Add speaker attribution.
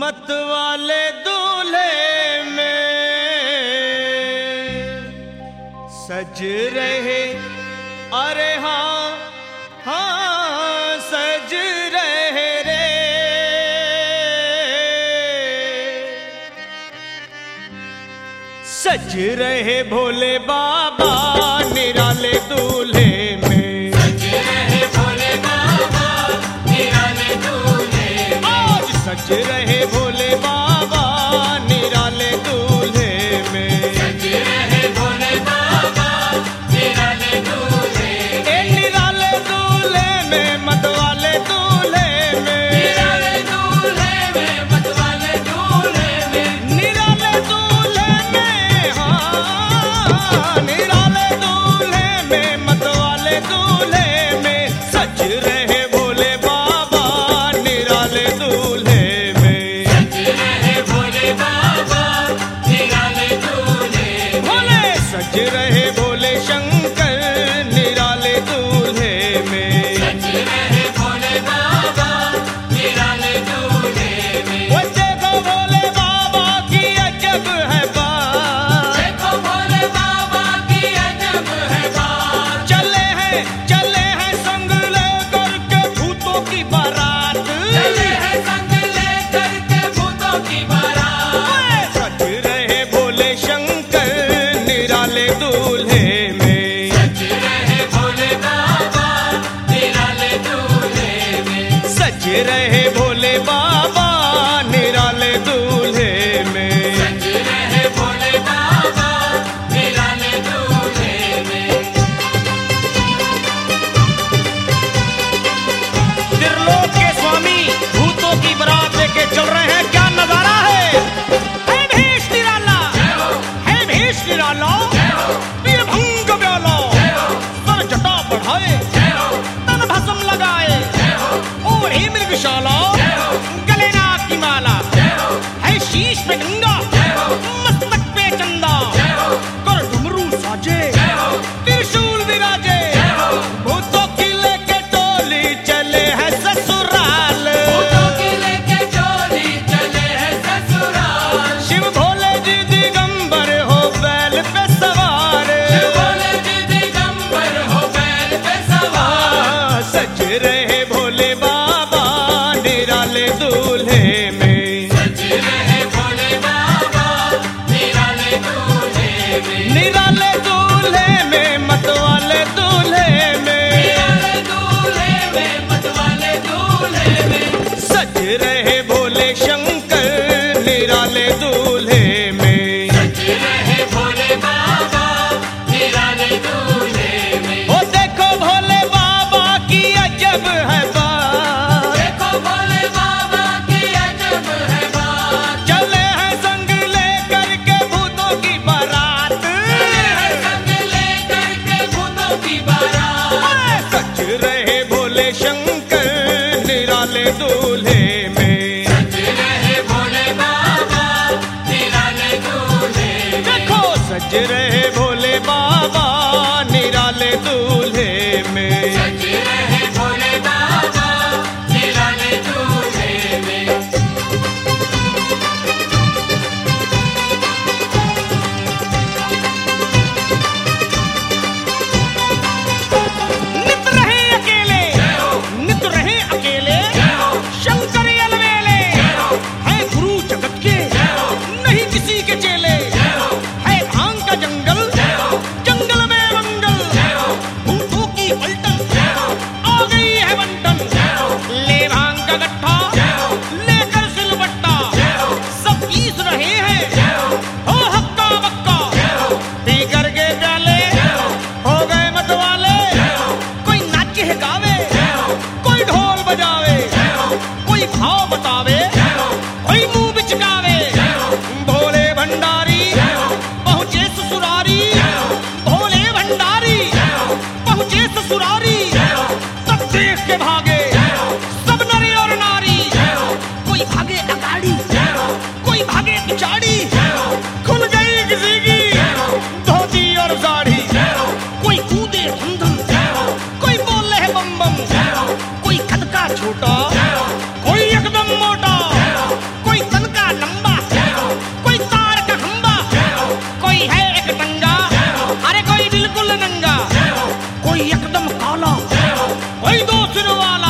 Speaker 1: मत वाले दूल्हे में सज रहे, अरे हाँ हाँ सज रहे रे। सज रहे भोले बाबा निराले दूल्हे में,
Speaker 2: सज रहे भोले बाबा निराले दूल्हे में,
Speaker 1: आज सज रहे भोले बाबा निराले दूल्हे में,
Speaker 2: सज रहे भोले बाबा निराले दूल्हे में,
Speaker 1: ए निराले दूल्हे में मत वाले दूल्हे में,
Speaker 2: निराले दूल्हे में मत वाले दूल्हे में,
Speaker 1: निराले दूल्हे में, हाँ निराले दूल्हे में मत वाले दूल्हे में, सज रहे भोले बाबा निराले दूल्हे में,
Speaker 2: सज रहे भोले बाबा निराले दूल्हे में,
Speaker 1: भोले सज रहे भोले शंकर निराले दूल्हे में।
Speaker 2: सज रहे भोले बाबा निराले दूल्हे में,
Speaker 1: वो देखो भोले बाबा की अजब है बात,
Speaker 2: देखो भोले बाबा की अजब है बात,
Speaker 1: चले हैं संग लेकर के भूतों की बारात,
Speaker 2: चले हैं संग लेकर के भूतों की बारात,
Speaker 1: सज रहे भोले शंकर निराले दूल्हे में,
Speaker 2: सज रहे भोले बाबा निराले दूल्हे में,
Speaker 1: सज रहे भोले बाबा निराले दूल्हे में।
Speaker 2: सज रहे भोले बाबा निराले दूल्हे में,
Speaker 1: त्रिलोक के स्वामी भूतों की बारात लेके चल रहे हैं, क्या नजारा है भेष निराला, है भेष निराला, पीर भंग प्याला, सर जटा बढ़ाए, तन भस्म लगाए, ओढ़े मृगशाला, गले नाग की माला, है शीश पे गंगा, मस्तक पे चंदा, कर डमरू साजे, त्रिशूल विराजे, भूतों की लेके टोली चले हैं ससुराल,
Speaker 2: भूतों की लेके चोली चले हैं ससुराल,
Speaker 1: शिव भोले जी दिगंबर हो बैल पे सवार,
Speaker 2: भोले जी दिगंबर हो बैल पे सवार,
Speaker 1: सज रहे भोले बाबा निराले दूल्हे में,
Speaker 2: सज रहे भोले बाबा निराले दूल्हे में,
Speaker 1: निराले दूल्हे में मत वाले दूल्हे में,
Speaker 2: निराले दूल्हे में मत वाले दूल्हे में,
Speaker 1: सज रहे भोले शंकर निराले दूल्हे में।
Speaker 2: सज रहे भोले बाबा निराले दूल्हे में,
Speaker 1: ओ देखो भोले बाबा की अजब है बात,
Speaker 2: देखो भोले बाबा की अजब है बात,
Speaker 1: चले हैं संग लेकर के भूतों की बारात,
Speaker 2: चले हैं संग लेकर के भूतों की बारात,
Speaker 1: सज रहे भोले शंकर निराले दूल्हे में।
Speaker 2: सज रहे भोले बाबा निराले दूल्हे में,
Speaker 1: देखो सज रहे भोले बाबा निराले दूल्हे में।
Speaker 2: सज रहे भोले बाबा निराले दूल्हे में,
Speaker 1: नित रहे अकेले, नित रहे अकेले, शंकर अलवेले, है गुरु जगत के, नहीं किसी के चेले, है भांग का जंगल, जंगल में मंगल, भूतों की पलटन, आ गई है बंटन, ले भांग का गट्ठा, लेकर सिलबट्टा, सब पीस रहे हैं, हो हक्का बक्का, पी करके प्याले, हो गए मत वाले, कोई नाचे है गावे, कोई ढोल बजावे, कोई भाव बतावे, कोई मुंह बिचकावे, भोले भंडारी पहुंचे ससुरारी, भोले भंडारी पहुंचे ससुरारी, तब देख के भागे सब नरे और नारी, कोई भागे अगाड़ी, कोई भागे पिछाड़ी, खुल गई किसी की धोती और साड़ी, कोई कूदे धम धम, कोई बोले है बम बम, कोई कद का छोटा, कोई एकदम मोटा, कोई तन सिर वाला